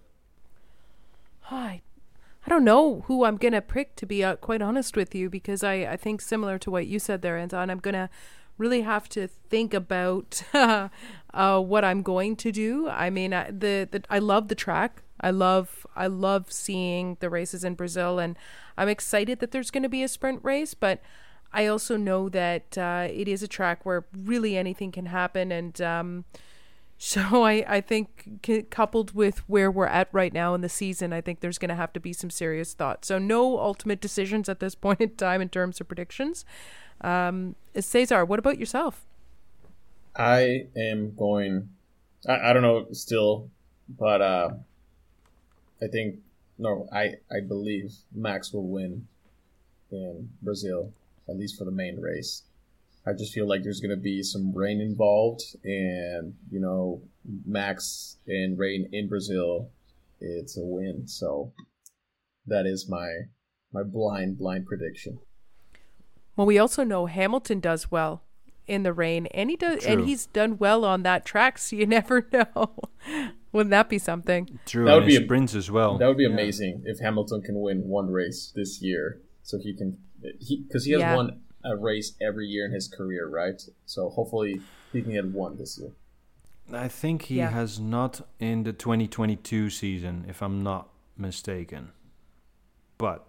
Hi. I don't know who I'm going to pick, to be uh, quite honest with you, because I, I think similar to what you said there, Anton, I'm going to really have to think about uh, what I'm going to do. I mean, I, the, the I love the track. I love I love seeing the races in Brazil, and I'm excited that there's going to be a sprint race, but I also know that uh, it is a track where really anything can happen, and um So I, I think c- coupled with where we're at right now in the season, I think there's going to have to be some serious thought. So no ultimate decisions at this point in time in terms of predictions. Um, Cesar, what about yourself? I am going, I, I don't know still, but uh, I think, no, I, I believe Max will win in Brazil, at least for the main race. I just feel like there's going to be some rain involved, and, you know, Max and rain in Brazil, it's a win. So that is my my blind, blind prediction. Well, we also know Hamilton does well in the rain, and he does, True. and he's done well on that track, so you never know. Wouldn't that be something? True, That would and be his a- sprints as well. That would be Yeah. amazing if Hamilton can win one race this year. So he can, because he, he has Yeah. won a race every year in his career, right? So hopefully he can get one this year. I think he Yeah. has not in the twenty twenty-two season, if I'm not mistaken. But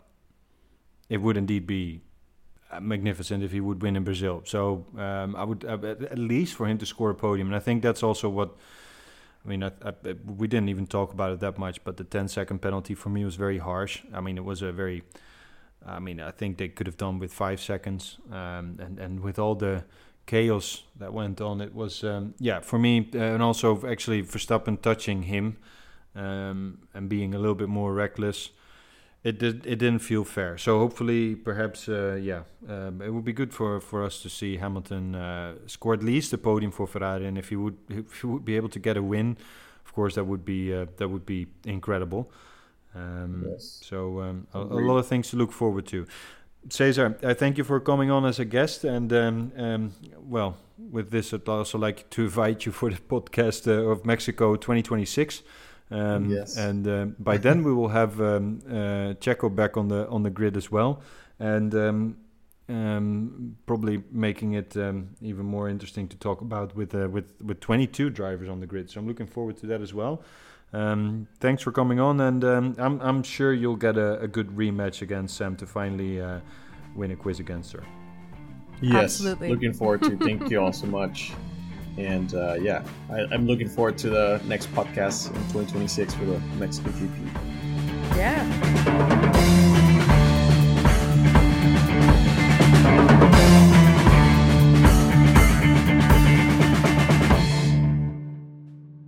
it would indeed be uh, magnificent if he would win in Brazil. So um, I would uh, at at least for him to score a podium. And I think that's also what, I mean, I, I, we didn't even talk about it that much, but the ten second penalty for me was very harsh. I mean, it was a very, I mean, I think they could have done with five seconds. Um, and, and with all the chaos that went on, it was, um, yeah, for me, uh, and also actually Verstappen touching him um, and being a little bit more reckless, it did it didn't feel fair. So hopefully, perhaps, uh, yeah, um, it would be good for, for us to see Hamilton uh, score at least a podium for Ferrari, and if he would if he would be able to get a win, of course, that would be uh, that would be incredible. Um, Yes. So um, a, a Agreed. lot of things to look forward to. Cesar, I thank you for coming on as a guest, and um, um, well, with this, I'd also like to invite you for the podcast uh, of Mexico twenty twenty-six. Um, Yes. And uh, by then we will have um, uh, Checo back on the on the grid as well, and um, um, probably making it um, even more interesting to talk about with uh, with with twenty-two drivers on the grid. So I'm looking forward to that as well. Um, thanks for coming on, and um, I'm I'm sure you'll get a, a good rematch against Sam to finally uh, win a quiz against her. Yes, Absolutely. looking forward to. Thank you all so much. And uh, yeah, I, I'm looking forward to the next podcast in twenty twenty-six for the Mexico G P. Yeah.